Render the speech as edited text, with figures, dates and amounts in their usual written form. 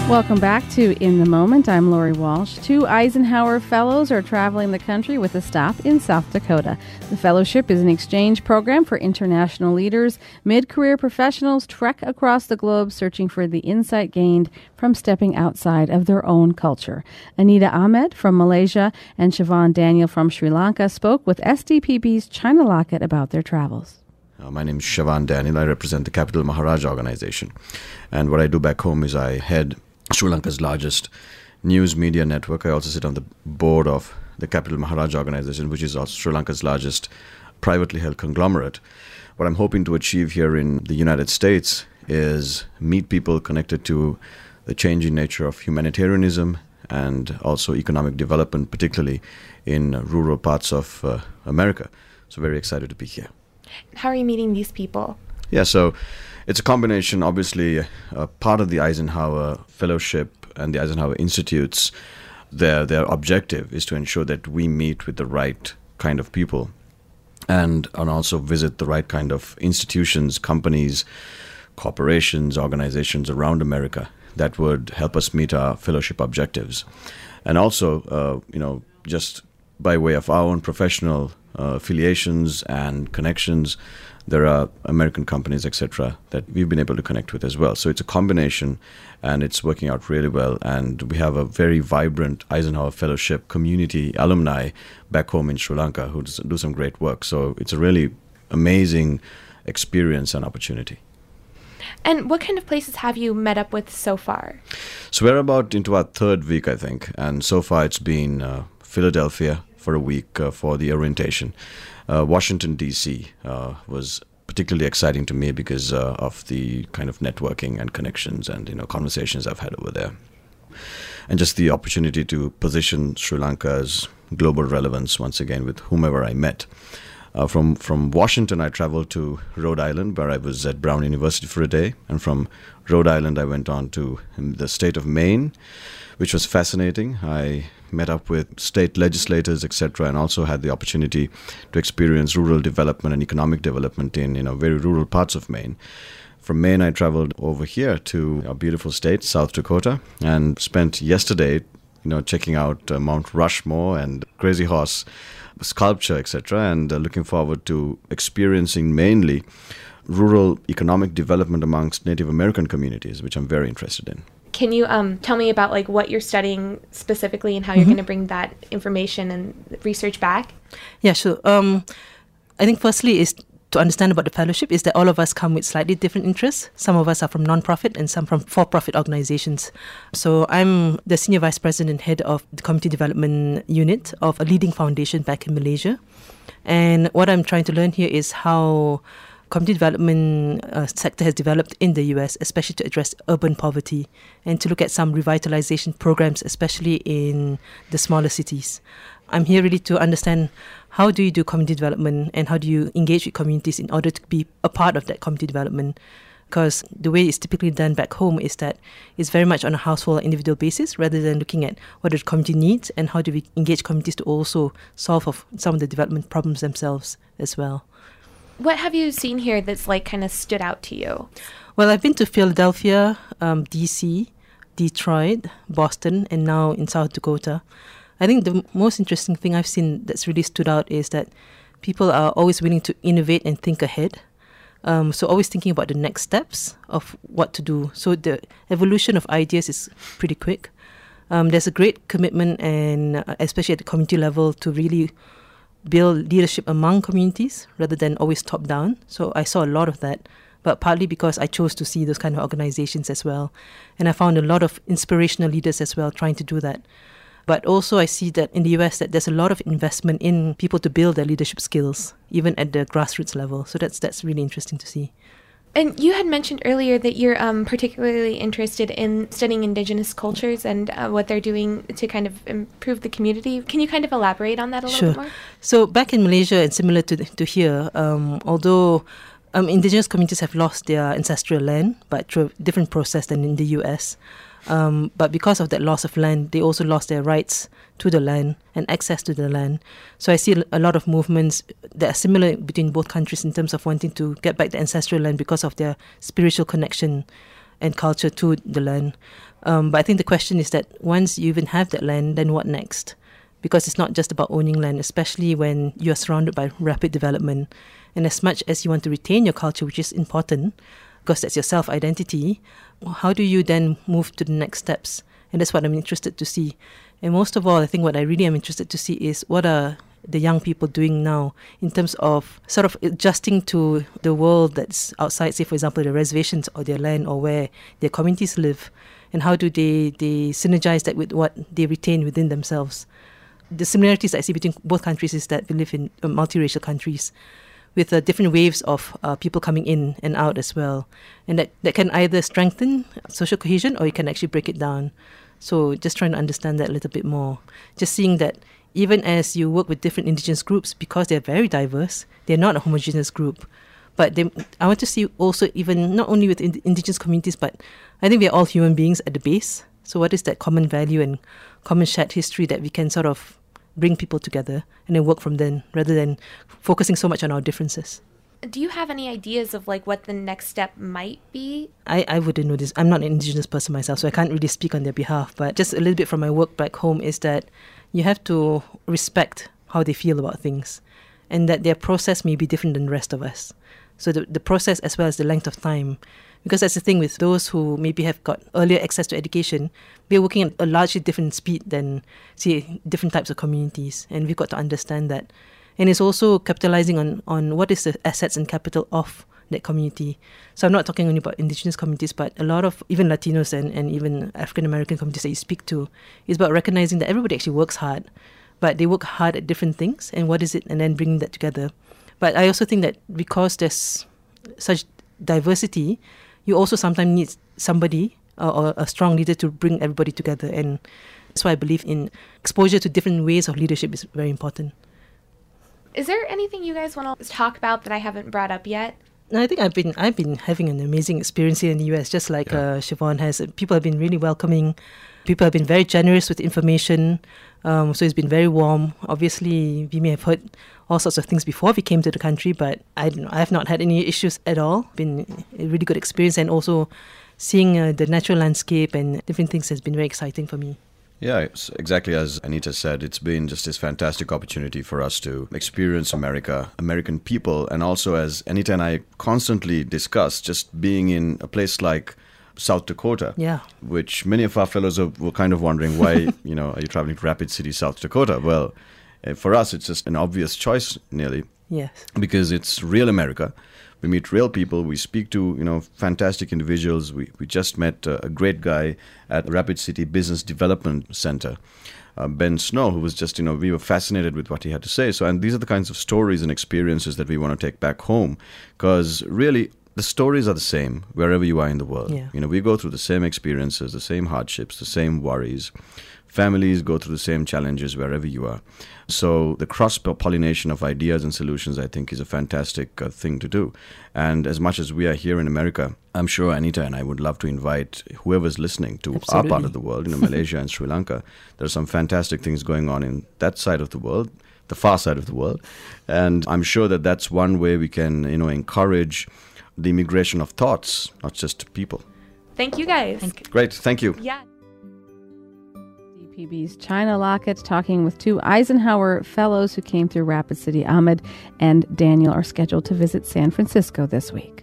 Welcome back to In the Moment. I'm Lori Walsh. 2 Eisenhower Fellows are traveling the country with a stop in South Dakota. The fellowship is an exchange program for international leaders. Mid-career professionals trek across the globe searching for the insight gained from stepping outside of their own culture. Anita Ahmed from Malaysia and Siobhan Daniel from Sri Lanka spoke with SDPB's China Locket about their travels. My name is Siobhan Daniel. I represent the Capital Maharaj organization. And what I do back home is I head Sri Lanka's largest news media network. I also sit on the board of the Capital Maharaj organization, which is also Sri Lanka's largest privately held conglomerate. What I'm hoping to achieve here in the United States is meet people connected to the changing nature of humanitarianism and also economic development, particularly in rural parts of America. So very excited to be here. How are you meeting these people? Yeah, so it's a combination, obviously, part of the Eisenhower Fellowship and the Eisenhower Institutes, their objective is to ensure that we meet with the right kind of people and also visit the right kind of institutions, companies, corporations, organizations around America that would help us meet our fellowship objectives. And also, just by way of our own professional affiliations and connections, there are American companies, etc., that we've been able to connect with as well. So it's a combination, and it's working out really well. And we have a very vibrant Eisenhower Fellowship community alumni back home in Sri Lanka who do some great work. So it's a really amazing experience and opportunity. And what kind of places have you met up with so far? So we're about into our 3rd week, I think. And so far it's been Philadelphia for a week for the orientation. Washington, D.C. Was particularly exciting to me because of the kind of networking and connections and conversations I've had over there. And just the opportunity to position Sri Lanka's global relevance once again with whomever I met. From Washington, I traveled to Rhode Island, where I was at Brown University for a day. And from Rhode Island, I went on to the state of Maine, which was fascinating. I met up with state legislators, etc., and also had the opportunity to experience rural development and economic development in very rural parts of Maine. From Maine, I traveled over here to a beautiful state, South Dakota, and spent yesterday, checking out Mount Rushmore and Crazy Horse sculpture, etc., and looking forward to experiencing mainly rural economic development amongst Native American communities, which I'm very interested in. Can you tell me about what you're studying specifically and how you're going to bring that information and research back? Yeah, sure. I think firstly is to understand about the fellowship is that all of us come with slightly different interests. Some of us are from non-profit and some from for-profit organizations. So I'm the Senior Vice President and Head of the Community Development Unit of a leading foundation back in Malaysia. And what I'm trying to learn here is how community development sector has developed in the US, especially to address urban poverty and to look at some revitalization programs, especially in the smaller cities. I'm here really to understand how do you do community development and how do you engage with communities in order to be a part of that community development. Because the way it's typically done back home is that it's very much on a household or individual basis rather than looking at what the community needs and how do we engage communities to also solve some of the development problems themselves as well. What have you seen here that's kind of stood out to you? Well, I've been to Philadelphia, DC, Detroit, Boston, and now in South Dakota. I think the most interesting thing I've seen that's really stood out is that people are always willing to innovate and think ahead. So always thinking about the next steps of what to do. So the evolution of ideas is pretty quick. There's a great commitment, and especially at the community level, to really build leadership among communities rather than always top down. So I saw a lot of that, but partly because I chose to see those kind of organizations as well. And I found a lot of inspirational leaders as well trying to do that. But also I see that in the US that there's a lot of investment in people to build their leadership skills, even at the grassroots level. So that's really interesting to see. And you had mentioned earlier that you're particularly interested in studying indigenous cultures and what they're doing to kind of improve the community. Can you kind of elaborate on that a little bit more? So back in Malaysia and similar to here, although indigenous communities have lost their ancestral land, but through a different process than in the US, but because of that loss of land, they also lost their rights to the land and access to the land. So I see a lot of movements that are similar between both countries in terms of wanting to get back the ancestral land because of their spiritual connection and culture to the land. But I think the question is that once you even have that land, then what next? Because it's not just about owning land, especially when you are surrounded by rapid development. And as much as you want to retain your culture, which is important, because that's your self-identity, how do you then move to the next steps? And that's what I'm interested to see. And most of all, I think what I really am interested to see is what are the young people doing now in terms of sort of adjusting to the world that's outside, say, for example, the reservations or their land or where their communities live, and how do they synergize that with what they retain within themselves. The similarities I see between both countries is that we live in multiracial countries with different waves of people coming in and out as well. And that can either strengthen social cohesion or you can actually break it down. So just trying to understand that a little bit more. Just seeing that even as you work with different indigenous groups, because they're very diverse, they're not a homogeneous group. But I want to see also even not only with indigenous communities, but I think we're all human beings at the base. So what is that common value and common shared history that we can sort of bring people together and then work from then rather than focusing so much on our differences. Do you have any ideas of like what the next step might be? I wouldn't know this. I'm not an indigenous person myself, so I can't really speak on their behalf. But just a little bit from my work back home is that you have to respect how they feel about things and that their process may be different than the rest of us. So the process as well as the length of time. Because that's the thing with those who maybe have got earlier access to education, we're working at a largely different speed than, say, different types of communities. And we've got to understand that. And it's also capitalizing on what is the assets and capital of that community. So I'm not talking only about indigenous communities, but a lot of even Latinos and even African American communities that you speak to is about recognizing that everybody actually works hard, but they work hard at different things. And what is it? And then bringing that together. But I also think that because there's such diversity, you also sometimes need somebody or a strong leader to bring everybody together. And that's why I believe in exposure to different ways of leadership is very important. Is there anything you guys want to talk about that I haven't brought up yet? I think I've been having an amazing experience here in the US, just like Siobhan has. People have been really welcoming. People have been very generous with information. So it's been very warm. Obviously, we may have heard all sorts of things before we came to the country, but I have not had any issues at all. Been a really good experience, and also seeing the natural landscape and different things has been very exciting for me. Yeah, it's exactly as Anita said, it's been just this fantastic opportunity for us to experience America, American people, and also as Anita and I constantly discuss, just being in a place like South Dakota, which many of our fellows were kind of wondering why, are you traveling to Rapid City, South Dakota? Well, for us, it's just an obvious choice, nearly. Yes. Because it's real America. We meet real people. We speak to, fantastic individuals. We just met a great guy at Rapid City Business Development Center, Ben Snow, who was just, we were fascinated with what he had to say. So, and these are the kinds of stories and experiences that we want to take back home, because really, the stories are the same wherever you are in the world. Yeah. We go through the same experiences, the same hardships, the same worries. Families go through the same challenges wherever you are. So the cross-pollination of ideas and solutions, I think, is a fantastic thing to do. And as much as we are here in America, I'm sure Anita and I would love to invite whoever's listening to our part of the world, Malaysia and Sri Lanka. There are some fantastic things going on in that side of the world, the far side of the world. And I'm sure that that's one way we can, encourage the immigration of thoughts, not just people. Thank you, guys. Great. Thank you. Yeah. DPB's China Lockett talking with two Eisenhower Fellows who came through Rapid City. Ahmed and Daniel are scheduled to visit San Francisco this week.